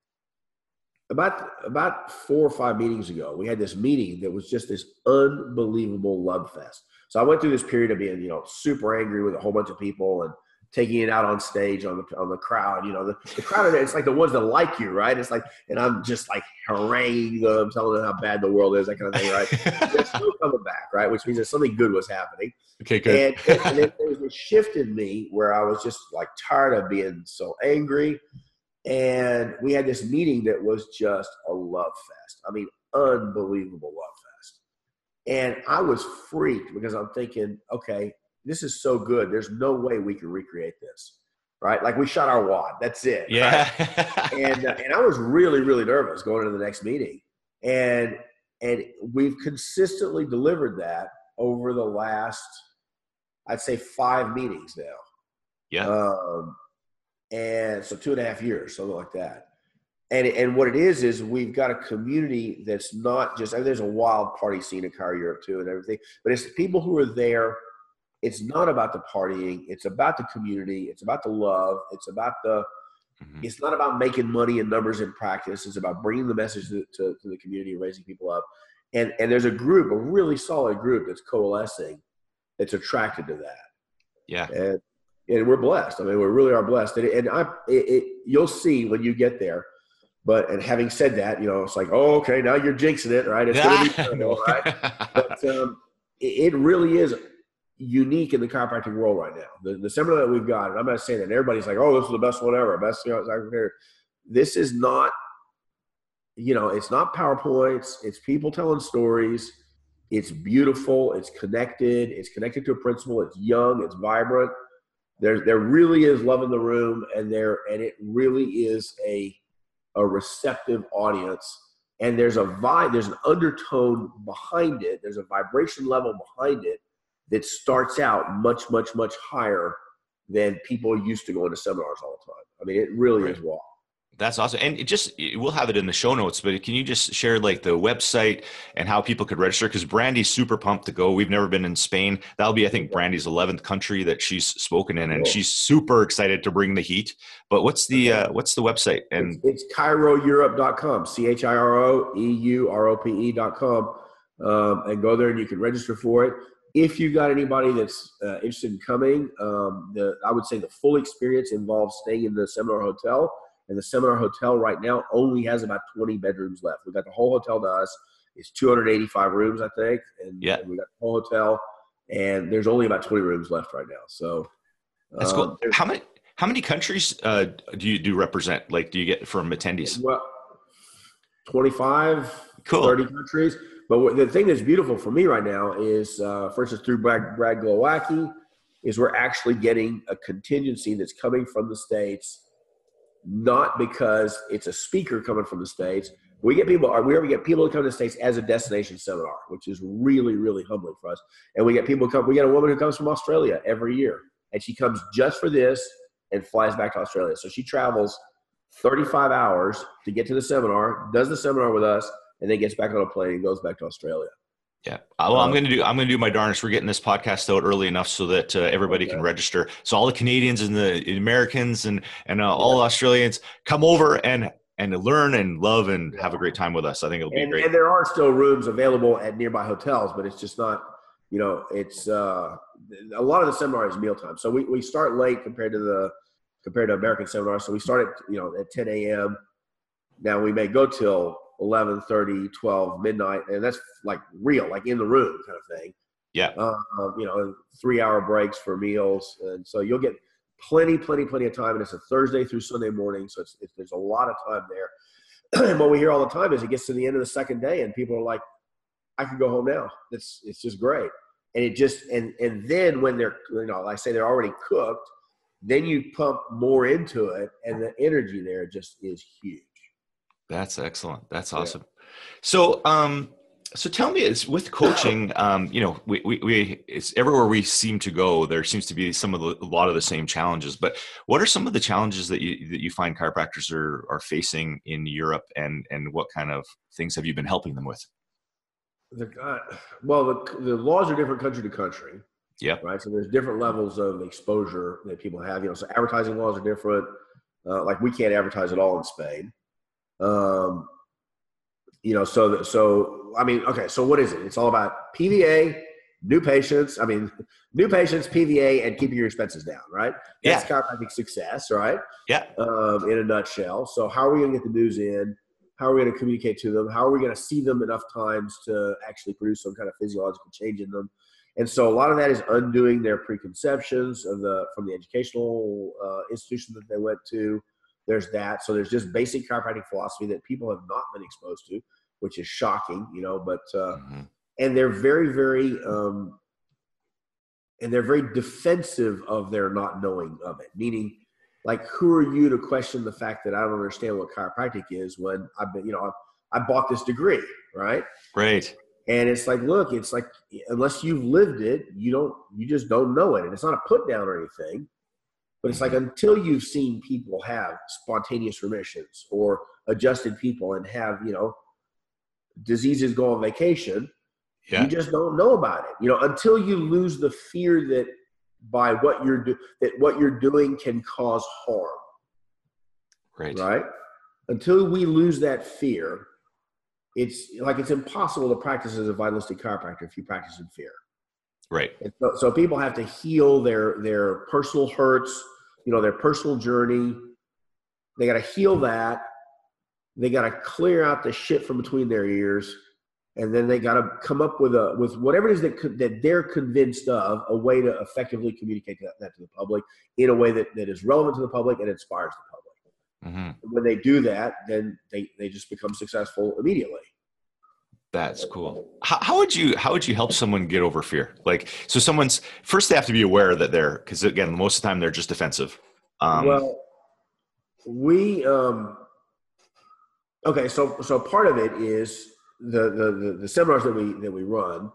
about about four or five meetings ago, we had this meeting that was just this unbelievable love fest. So I went through this period of being, you know, super angry with a whole bunch of people and taking it out on stage on the on the crowd. You know, the, the crowd, it's like the ones that like you, right? It's like, and I'm just like haranguing them, telling them how bad the world is, that kind of thing, right? They're still coming back, right? Which means that something good was happening. Okay, good. And, and, and then there was a shift in me where I was just like tired of being so angry. And we had this meeting that was just a love fest. I mean, unbelievable love fest. And I was freaked because I'm thinking, okay, this is so good. There's no way we can recreate this, right? Like we shot our wad. That's it. Yeah. Right? and uh, and I was really, really nervous going into the next meeting. And and we've consistently delivered that over the last, I'd say, five meetings now. Yeah. Um, and so two and a half years, something like that. And and what it is is we've got a community that's not just. I mean, there's a wild party scene in Car Europe too, and everything. But it's the people who are there. It's not about the partying. It's about the community. It's about the love. It's about the. Mm-hmm. It's not about making money and numbers in practice. It's about bringing the message to, to, to the community, raising people up. And and there's a group, a really solid group that's coalescing, that's attracted to that. Yeah. And and we're blessed. I mean, we really are blessed. And, and I, it, it, you'll see when you get there. But and having said that, you know, it's like, oh, okay, now you're jinxing it, right? It's going to be terrible, right? But um, it, it really is unique in the chiropractic world right now. The, the seminar that we've got, and I'm not saying that everybody's like, oh, this is the best one ever, best you know, I've heard. This is not, you know, it's not PowerPoints. It's people telling stories. It's beautiful. It's connected. It's connected to a principle. It's young. It's vibrant. There, there really is love in the room, and there, and it really is a, a receptive audience. And there's a vibe. There's an undertone behind it. There's a vibration level behind it that starts out much, much, much higher than people used to go into seminars all the time. I mean, it really right. is wild. That's awesome. And it just, we'll have it in the show notes, but can you just share like the website and how people could register? Because Brandy's super pumped to go. We've never been in Spain. That'll be, I think, Brandy's eleventh country that she's spoken in, and cool. she's super excited to bring the heat. But what's the, uh, what's the website? And It's, it's chiro europe dot com, C H I R O E U R O P E dot com. Um, and go there and you can register for it. If you got anybody that's uh, interested in coming, um, the, I would say the full experience involves staying in the seminar hotel. And the seminar hotel right now only has about twenty bedrooms left. We've got the whole hotel to us. It's two hundred eighty-five rooms, I think. And, yeah. and we got the whole hotel. And there's only about twenty rooms left right now. So that's um, cool. How many how many countries uh, do you do represent? Like, do you get from attendees? Well, twenty-five, cool. thirty countries. But the thing that's beautiful for me right now is, uh, for instance, through Brad, Brad Glowacki, is we're actually getting a contingency that's coming from the States. Not because it's a speaker coming from the States. We get people, we ever get people to come to the States as a destination seminar, which is really, really humbling for us. And we get people come, we get a woman who comes from Australia every year, and she comes just for this and flies back to Australia. So she travels thirty-five hours to get to the seminar, does the seminar with us, and then gets back on a plane and goes back to Australia. Yeah. Well, I'm going to do, I'm going to do my darnest. We're getting this podcast out early enough so that uh, everybody okay. can register. So all the Canadians and the Americans and, and uh, yeah. all Australians come over and, and learn and love and have a great time with us. I think it'll be and, great. And there are still rooms available at nearby hotels, but it's just not, you know, it's uh, a lot of the seminar is mealtime. So we, we start late compared to the, compared to American seminars. So we start at, you know, at ten a.m. Now we may go till eleven thirty, twelve, midnight, and that's like real, like in the room kind of thing. Yeah. Uh, you know, three hour breaks for meals. And so you'll get plenty, plenty, plenty of time. And it's a Thursday through Sunday morning. So it's, it's there's a lot of time there. And what we hear all the time is it gets to the end of the second day and people are like, I can go home now. It's, it's just great. And it just, and, and then when they're, you know, like I say, they're already cooked, then you pump more into it and the energy there just is huge. That's excellent. That's awesome. Yeah. So, um, so tell me, it's with coaching, um, you know, we, we, we, it's everywhere we seem to go, there seems to be some of the, a lot of the same challenges, but what are some of the challenges that you, that you find chiropractors are, are facing in Europe, and, and what kind of things have you been helping them with? The, uh, well, the, the laws are different country to country. Yeah. Right. So there's different levels of exposure that people have, you know, so advertising laws are different. Uh, like we can't advertise at all in Spain. Um, you know, so, so, I mean, okay, so what is it? It's all about P V A new patients. I mean, new patients, P V A, and keeping your expenses down, right? That's Yeah. chiropractic success, right? Yeah. Um, in a nutshell. So how are we going to get the news in? How are we going to communicate to them? How are we going to see them enough times to actually produce some kind of physiological change in them? And so a lot of that is undoing their preconceptions of the from the educational uh, institution that they went to. There's that. So there's just basic chiropractic philosophy that people have not been exposed to, which is shocking, you know, but, uh, mm-hmm. and they're very, very, um, and they're very defensive of their not knowing of it. Meaning, like, who are you to question the fact that I don't understand what chiropractic is when I've been, you know, I, I bought this degree, right? Right. And it's like, look, it's like, unless you've lived it, you don't, you just don't know it. And it's not a put down or anything, but it's like, until you've seen people have spontaneous remissions or adjusted people and have, you know, diseases go on vacation, yeah. you just don't know about it. You know, until you lose the fear that by what you're do that what you're doing can cause harm. Right. Right. Until we lose that fear, it's like it's impossible to practice as a vitalistic chiropractor if you practice in fear. Right. And so, so people have to heal their their personal hurts, you know, their personal journey. They got to heal that. They got to clear out the shit from between their ears, and then they got to come up with a with whatever it is that that they're convinced of, a way to effectively communicate that, that to the public in a way that, that is relevant to the public and inspires the public. Mm-hmm. When they do that, then they, they just become successful immediately. That's cool. How, how would you how would you help someone get over fear? Like, so someone's first they have to be aware that they're, because again, most of the time they're just defensive. Um, well, we um, okay. So so part of it is the, the the the seminars that we that we run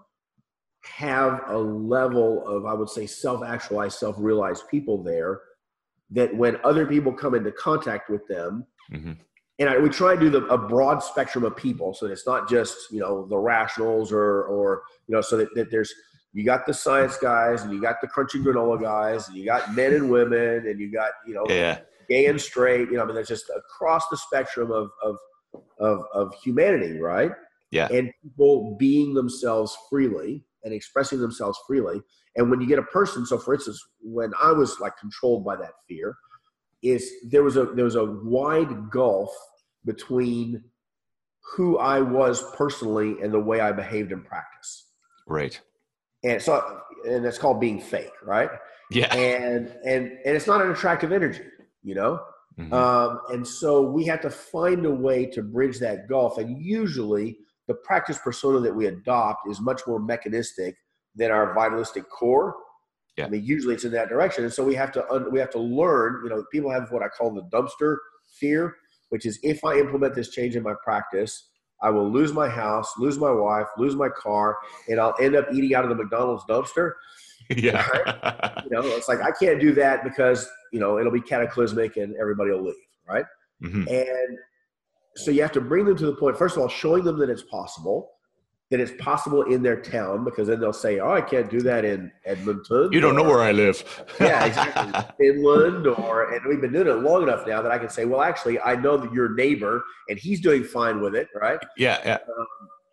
have a level of, I would say, self-actualized, self-realized people there that when other people come into contact with them, mm-hmm. and I, we try and do the, a broad spectrum of people, so that it's not just, you know, the rationals or, or you know, so that, that there's, you got the science guys and you got the crunchy granola guys and you got men and women and you got, you know, yeah. gay and straight, you know, I mean, there's just across the spectrum of, of, of, of humanity, right? Yeah. And people being themselves freely and expressing themselves freely. And when you get a person, so for instance, when I was like controlled by that fear, is there was a there was a wide gulf between who I was personally and the way I behaved in practice. Right. And so, and it's called being fake, right? Yeah. And and and it's not an attractive energy, you know. Mm-hmm. Um, and so we have to find a way to bridge that gulf. And usually, the practice persona that we adopt is much more mechanistic than our vitalistic core. Yeah. I mean, usually it's in that direction. And so we have to, un- we have to learn, you know, people have what I call the dumpster fear, which is if I implement this change in my practice, I will lose my house, lose my wife, lose my car, and I'll end up eating out of the McDonald's dumpster. Yeah. Right? You know, it's like, I can't do that because, you know, it'll be cataclysmic and everybody will leave. Right. Mm-hmm. And so you have to bring them to the point, first of all, showing them that it's possible, that it's possible in their town, because then they'll say, oh, I can't do that in Edmonton. You don't or, know where I live. Yeah, exactly. Finland, or, and we've been doing it long enough now that I can say, well, actually, I know that your neighbor and he's doing fine with it, right? Yeah, yeah. Um,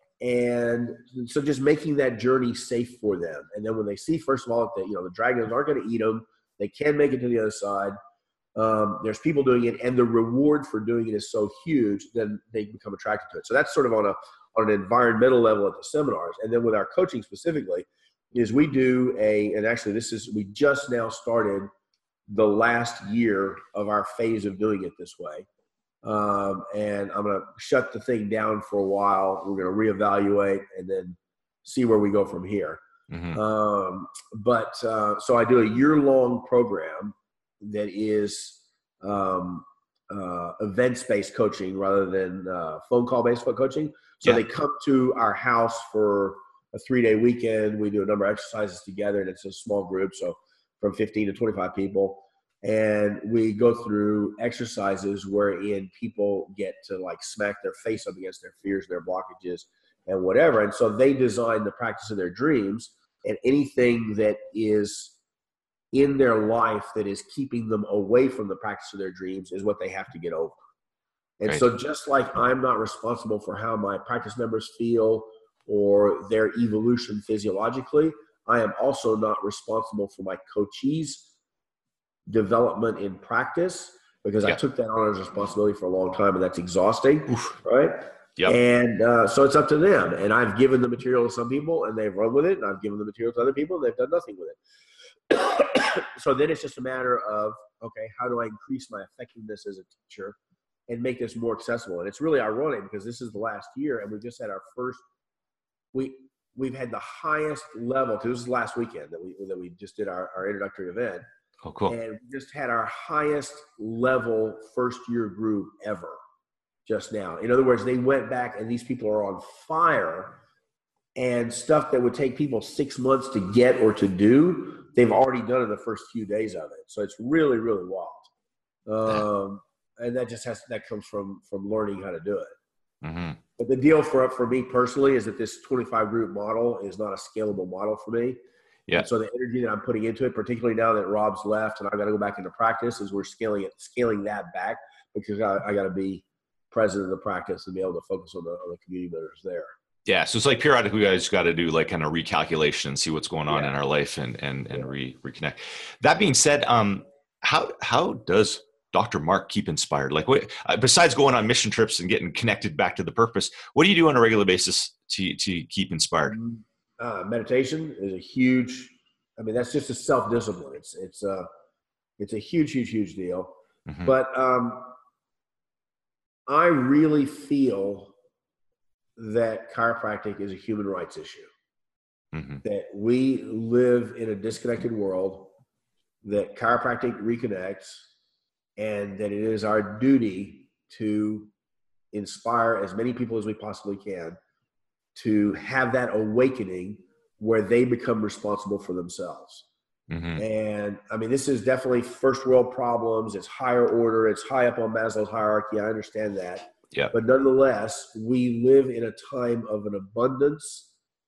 and so just making that journey safe for them. And then when they see, first of all, that, you know, the dragons aren't going to eat them, they can make it to the other side. Um, there's people doing it, and the reward for doing it is so huge, then they become attracted to it. So that's sort of on a on an environmental level at the seminars. And then with our coaching specifically, is we do a, and actually this is, we just now started the last year of our phase of doing it this way. Um, and I'm going to shut the thing down for a while. We're going to reevaluate and then see where we go from here. Mm-hmm. Um, but uh, so I do a year-long program that is um, uh, events-based coaching rather than uh, phone call-based coaching. So yeah. They come to our house for a three-day weekend. We do a number of exercises together, and it's a small group, so from fifteen to twenty-five people. And we go through exercises wherein people get to like smack their face up against their fears, their blockages, and whatever. And so they design the practice of their dreams, and anything that is in their life that is keeping them away from the practice of their dreams is what they have to get over. And right. So just like I'm not responsible for how my practice members feel or their evolution physiologically. I am also not responsible for my coachees' development in practice, because yeah. I took that on as a responsibility for a long time, and that's exhausting, Oof. right? Yep. And uh, so it's up to them. And I've given the material to some people, and they've run with it, and I've given the material to other people, and they've done nothing with it. So then it's just a matter of, okay, how do I increase my effectiveness as a teacher and make this more accessible? And it's really ironic, because this is the last year, and we just had our first we we've had the highest level, because this was last weekend that we that we just did our, our introductory event. Oh, cool. And we just had our highest level first year group ever just now. In other words, they went back, and these people are on fire, and stuff that would take people six months to get or to do, they've already done in the first few days of it. So it's really, really wild. Um, and that just has, that comes from, from learning how to do it. Mm-hmm. But the deal for, for me personally is that this twenty-five group model is not a scalable model for me. Yeah. And so the energy that I'm putting into it, particularly now that Rob's left and I've got to go back into practice, is we're scaling it, scaling that back, because I, I got to be president of the practice and be able to focus on the, on the community members there. Yeah. So it's like periodically we guys got to do like kind of recalculation and see what's going on yeah. in our life and, and, and re reconnect. That being said, um, how, how does Doctor Mark keep inspired? Like what, uh, besides going on mission trips and getting connected back to the purpose, what do you do on a regular basis to, to keep inspired? Uh, meditation is a huge, I mean, that's just a self-discipline. It's, it's a, it's a huge, huge, huge deal. Mm-hmm. But, um, I really feel that chiropractic is a human rights issue, mm-hmm. that we live in a disconnected world, that chiropractic reconnects, and that it is our duty to inspire as many people as we possibly can to have that awakening where they become responsible for themselves. Mm-hmm. And I mean, this is definitely first world problems. It's higher order. It's high up on Maslow's hierarchy. I understand that. Yeah. But nonetheless, we live in a time of an abundance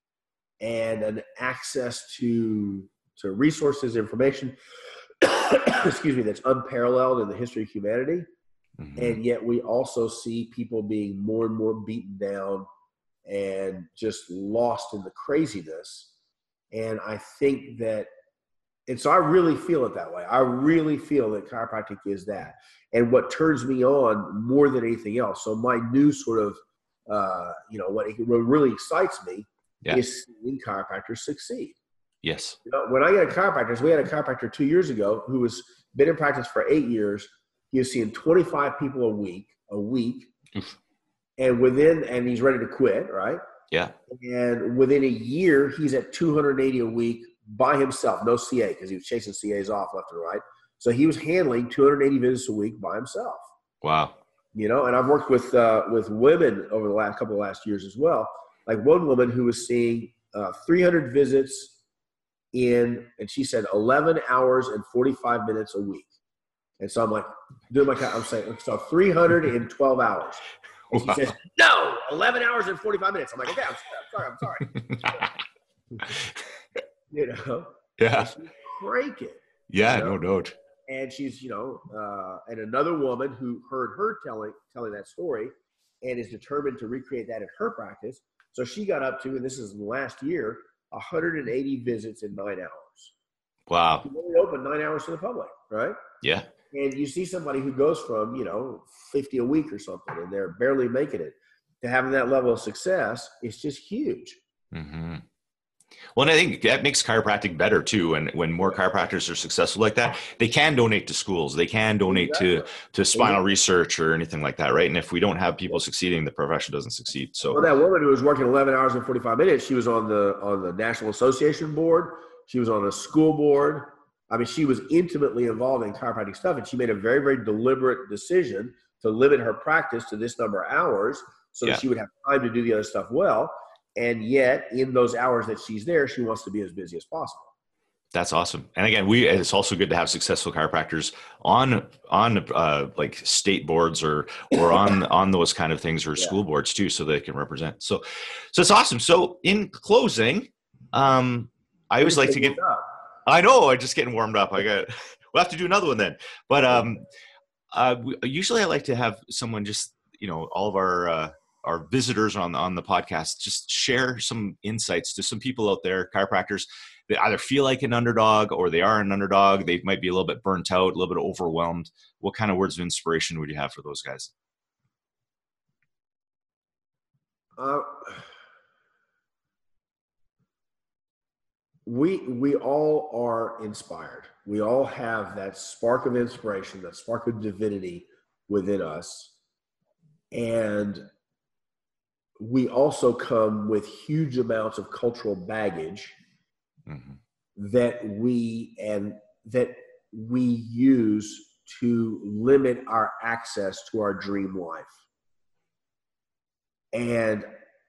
and an access to, to resources, information, excuse me, that's unparalleled in the history of humanity. Mm-hmm. And yet we also see people being more and more beaten down and just lost in the craziness. And I think that, and so I really feel it that way. I really feel that chiropractic is that. And what turns me on more than anything else, so my new sort of, uh, you know, what, what really excites me yeah. is seeing chiropractors succeed. Yes. You know, when I got a chiropractor, we had a chiropractor two years ago who was been in practice for eight years. He was seeing twenty-five people a week, a week. Oof. And within, and he's ready to quit, right? Yeah. And within a year, he's at two hundred eighty a week by himself, no C A, because he was chasing C As off left and right. So he was handling two hundred eighty visits a week by himself. Wow. You know, and I've worked with uh, with women over the last couple of last years as well. Like one woman who was seeing uh, three hundred visits in, and she said eleven hours and forty-five minutes a week. And so I'm like, doing my, I'm saying, so three hundred twelve hours. And she wow. says, no, eleven hours and forty-five minutes. I'm like, okay, I'm sorry, I'm sorry, I'm sorry. You know? Yeah. She's breaking. Yeah, you know? no doubt. And she's, you know, uh, and another woman who heard her telling telling that story and is determined to recreate that in her practice. So she got up to, and this is last year, one hundred eighty visits in nine hours. Wow. She only opened nine hours to the public, right? Yeah. And you see somebody who goes from, you know, fifty a week or something, and they're barely making it, to having that level of success, it's just huge. Mm-hmm. Well, and I think that makes chiropractic better too. And when more chiropractors are successful like that, they can donate to schools. They can donate exactly. to, to spinal yeah. research or anything like that, right? And if we don't have people succeeding, the profession doesn't succeed. So, well, that woman who was working eleven hours and forty-five minutes, she was on the on the National Association board. She was on a school board. I mean, she was intimately involved in chiropractic stuff, and she made a very, very deliberate decision to limit her practice to this number of hours so yeah. that she would have time to do the other stuff well. And yet, in those hours that she's there, she wants to be as busy as possible. That's awesome. And again, we it's also good to have successful chiropractors on on uh, like state boards or or on on those kind of things or yeah. school boards too, so they can represent. So, so it's awesome. So, in closing, um, I always like to get. I know, I'm just getting warmed up. I got. We'll have to do another one then. But um, uh, we, usually I like to have someone just you know all of our. Uh, our visitors on, on the podcast, just share some insights to some people out there, chiropractors, that either feel like an underdog or they are an underdog. They might be a little bit burnt out, a little bit overwhelmed. What kind of words of inspiration would you have for those guys? Uh, we we all are inspired. We all have that spark of inspiration, that spark of divinity within us. And we also come with huge amounts of cultural baggage mm-hmm. that we and that we use to limit our access to our dream life. And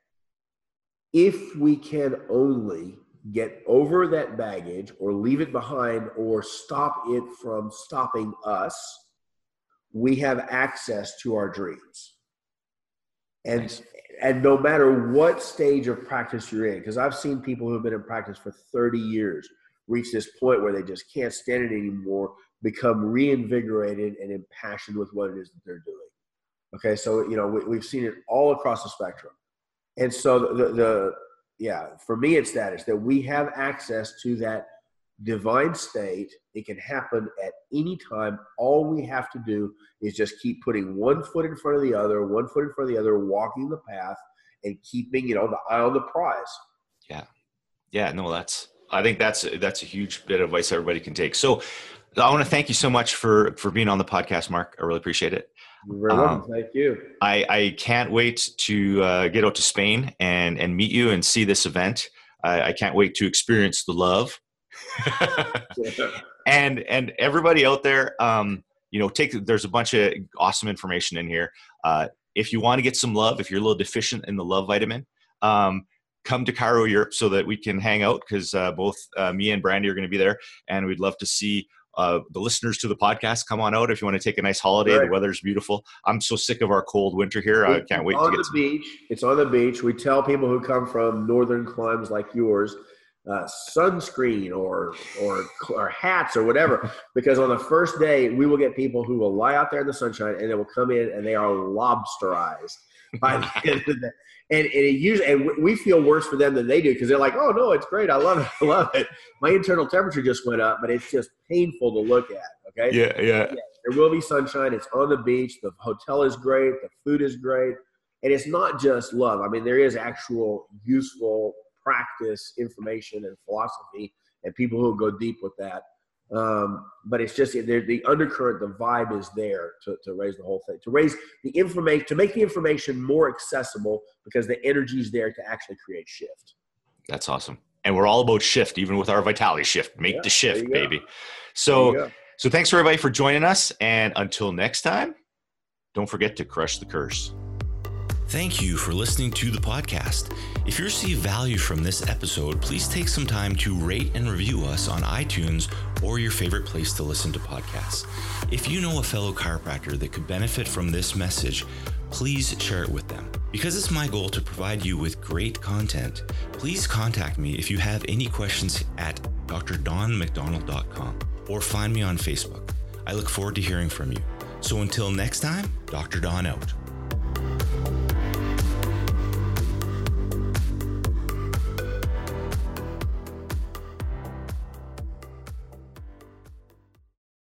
if we can only get over that baggage or leave it behind or stop it from stopping us, we have access to our dreams. And, nice. and no matter what stage of practice you're in, because I've seen people who have been in practice for thirty years reach this point where they just can't stand it anymore, become reinvigorated and impassioned with what it is that they're doing. Okay, so, you know, we, we've seen it all across the spectrum. And so the, the, the yeah, for me, it's that, is that we have access to that divine state. It can happen at any time. All we have to do is just keep putting one foot in front of the other, one foot in front of the other, walking the path and keeping, you know, the eye on the prize. Yeah. Yeah, no, that's, I think that's, that's a huge bit of advice everybody can take. So I want to thank you so much for, for being on the podcast, Mark. I really appreciate it. You're very welcome. Um, Thank you. I, I can't wait to uh, get out to Spain and, and meet you and see this event. I, I can't wait to experience the love. and and everybody out there, um, you know, take there's a bunch of awesome information in here. Uh, if you want to get some love, if you're a little deficient in the love vitamin, um, come to Chiro Europe so that we can hang out, because uh, both uh, me and Brandy are going to be there, and we'd love to see Uh, the listeners to the podcast. Come on out if you want to take a nice holiday. Right. The weather's beautiful. I'm so sick of our cold winter here. I can't wait to get on the some. beach. It's on the beach. We tell people who come from northern climes like yours, uh, sunscreen or, or or hats or whatever, because on the first day we will get people who will lie out there in the sunshine and they will come in and they are lobsterized by the end of the day. And, and it usually, and we feel worse for them than they do, because they're like, "Oh no, it's great. I love it. I love it. My internal temperature just went up, but it's just painful to look at." Okay. Yeah, yeah. yeah. There will be sunshine. It's on the beach. The hotel is great. The food is great, and it's not just love. I mean, there is actual useful practice, information, and philosophy, and people who go deep with that. Um, but it's just the undercurrent, the vibe is there to, to raise the whole thing, to raise the information, to make the information more accessible, because the energy is there to actually create shift. That's awesome. And we're all about shift, even with our Vitality Shift. Make yeah, the shift, baby. So, so thanks for everybody for joining us. And until next time, don't forget to crush the curse. Thank you for listening to the podcast. If you receive value from this episode, please take some time to rate and review us on iTunes or your favorite place to listen to podcasts. If you know a fellow chiropractor that could benefit from this message, please share it with them. Because it's my goal to provide you with great content, please contact me if you have any questions at d r don mcdonald dot com or find me on Facebook. I look forward to hearing from you. So until next time, Doctor Don out.